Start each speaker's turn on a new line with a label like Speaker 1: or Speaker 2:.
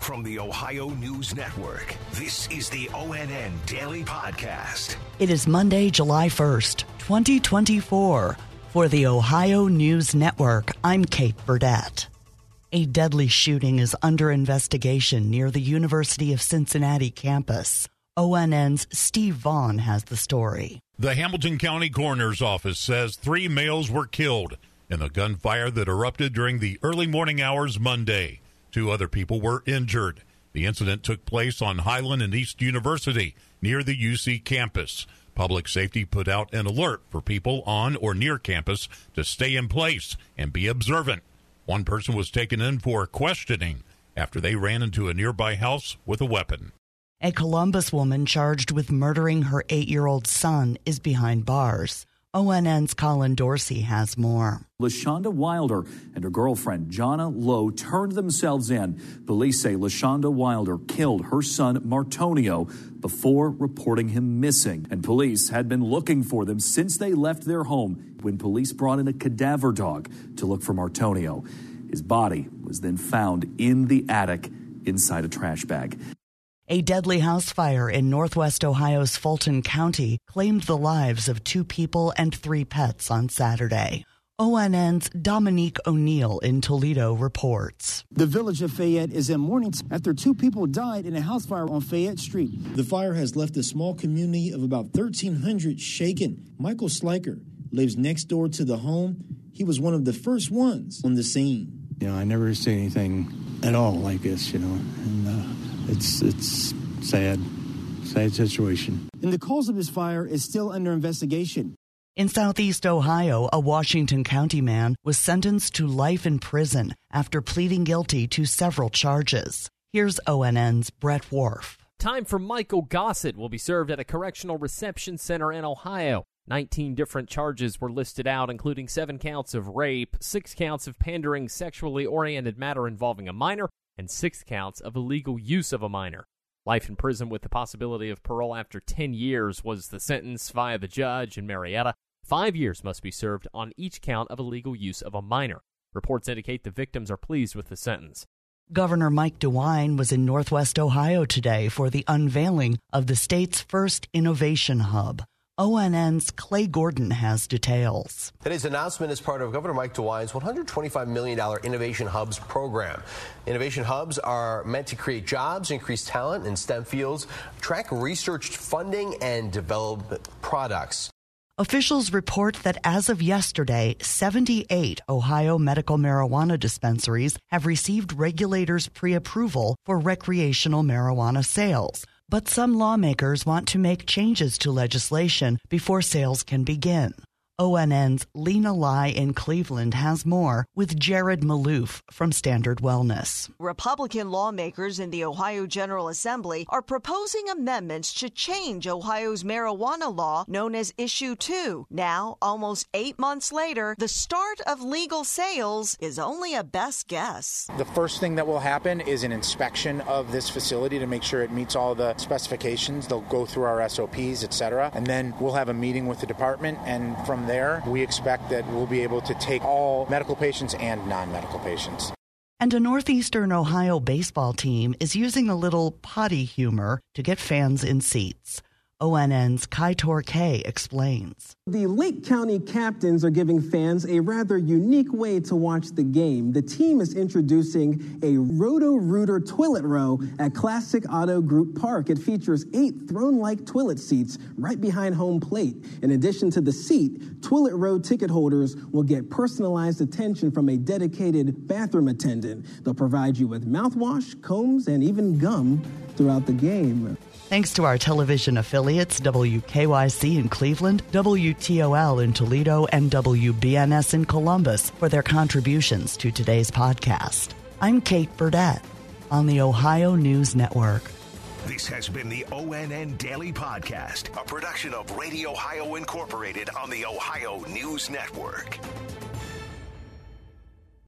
Speaker 1: From the Ohio News Network, this is the ONN Daily Podcast.
Speaker 2: It is Monday, July 1st, 2024. For the Ohio News Network, I'm Kate Burdett. A deadly shooting is under investigation near the University of Cincinnati campus. ONN's Steve Vaughn has the story.
Speaker 3: The Hamilton County Coroner's Office says 3 males were killed in the gunfire that erupted during the early morning hours Monday. 2 other people were injured. The incident took place on Highland and East University near the UC campus. Public safety put out an alert for people on or near campus to stay in place and be observant. One person was taken in for questioning after they ran into a nearby house with a weapon.
Speaker 2: A Columbus woman charged with murdering her 8-year-old son is behind bars. ONN's Colin Dorsey has more.
Speaker 4: LaShonda Wilder and her girlfriend, Jonna Lowe, turned themselves in. Police say LaShonda Wilder killed her son, Martonio, before reporting him missing. And police had been looking for them since they left their home when police brought in a cadaver dog to look for Martonio. His body was then found in the attic inside a trash bag.
Speaker 2: A deadly house fire in northwest Ohio's Fulton County claimed the lives of 2 people and 3 pets on Saturday. ONN's Dominique O'Neill in Toledo reports.
Speaker 5: The village of Fayette is in mourning after 2 people died in a house fire on Fayette Street. The fire has left a small community of about 1,300 shaken. Michael Sliker lives next door to the home. He was one of the first ones on the scene.
Speaker 6: I never see anything at all like this, and it's sad situation.
Speaker 5: And the cause of this fire is still under investigation.
Speaker 2: In southeast Ohio, a Washington County man was sentenced to life in prison after pleading guilty to several charges. Here's ONN's Brett Wharf.
Speaker 7: Time for Michael Gossett will be served at a correctional reception center in Ohio. 19 different charges were listed out, including 7 counts of rape, 6 counts of pandering sexually oriented matter involving a minor, and 6 counts of illegal use of a minor. Life in prison with the possibility of parole after 10 years was the sentence via the judge in Marietta. 5 years must be served on each count of illegal use of a minor. Reports indicate the victims are pleased with the sentence.
Speaker 2: Governor Mike DeWine was in northwest Ohio today for the unveiling of the state's first innovation hub. ONN's Clay Gordon has details.
Speaker 8: Today's announcement is part of Governor Mike DeWine's $125 million Innovation Hubs program. Innovation Hubs are meant to create jobs, increase talent in STEM fields, attract research funding, and develop products.
Speaker 2: Officials report that as of yesterday, 78 Ohio medical marijuana dispensaries have received regulators' pre-approval for recreational marijuana sales. But some lawmakers want to make changes to legislation before sales can begin. ONN's Lena Lai in Cleveland has more with Jared Maloof from Standard Wellness.
Speaker 9: Republican lawmakers in the Ohio General Assembly are proposing amendments to change Ohio's marijuana law known as Issue 2. Now, almost 8 months later, the start of legal sales is only a best guess.
Speaker 10: The first thing that will happen is an inspection of this facility to make sure it meets all the specifications. They'll go through our SOPs, etc. And then we'll have a meeting with the department, and from there, we expect that we'll be able to take all medical patients and non-medical patients.
Speaker 2: And a northeastern Ohio baseball team is using a little potty humor to get fans in seats. ONN's Kaitor K explains.
Speaker 11: The Lake County Captains are giving fans a rather unique way to watch the game. The team is introducing a Roto-Rooter toilet row at Classic Auto Group Park. It features 8 throne-like toilet seats right behind home plate. In addition to the seat, toilet row ticket holders will get personalized attention from a dedicated bathroom attendant. They'll provide you with mouthwash, combs, and even gum throughout the game.
Speaker 2: Thanks to our television affiliates WKYC in Cleveland, WTOL in Toledo, and WBNS in Columbus for their contributions to today's podcast. I'm Kate Burdett on the Ohio News Network.
Speaker 1: This has been the ONN Daily Podcast, a production of Radio Ohio Incorporated on the Ohio News Network.